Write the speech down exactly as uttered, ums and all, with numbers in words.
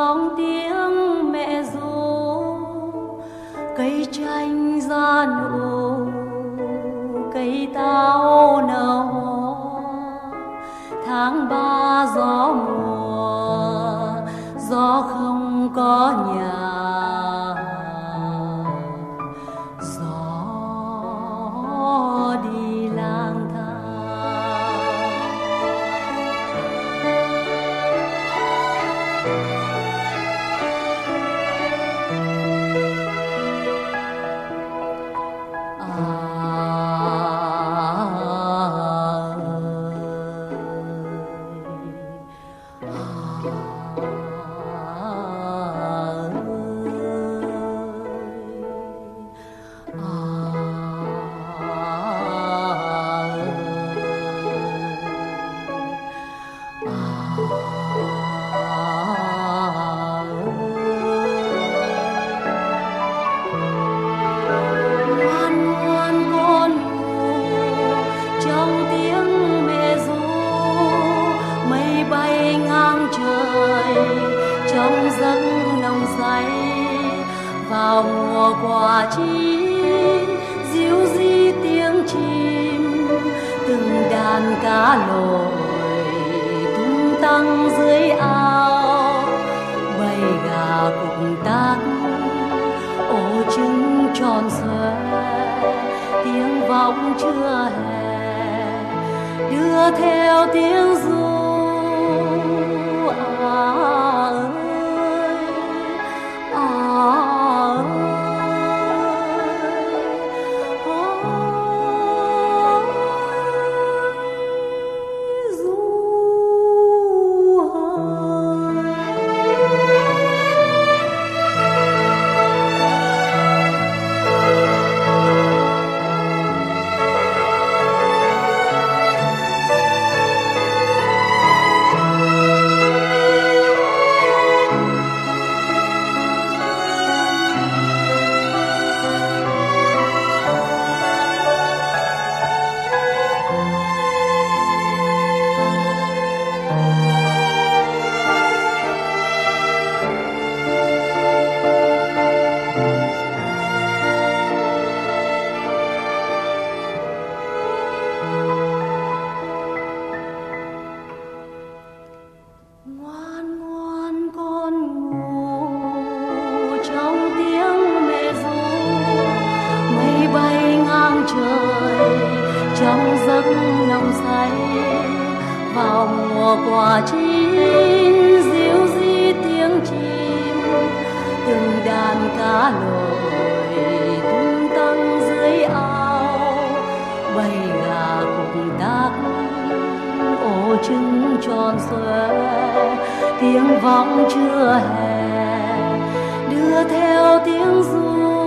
trong tiếng mẹ ru, cây chanh ra nụ, cây táo nở hoa. Tháng ba gió mùa, gió không có nhà, gió đi lang thang. Trong giấc nồng say vào mùa quả chín, ríu rí tiếng chim, từng đàn cá lội tung tăng dưới ao. Bầy gà cùng tác ổ trứng tròn xoe, tiếng vọng trưa hè đưa theo tiếng ru. Trong giấc nồng say vào mùa quả chín, ríu rí tiếng chim, từng đàn cá lội tung tăng dưới ao. Bầy gà cùng tác ổ trứng tròn xoe, tiếng vọng trưa hè đưa theo tiếng ru.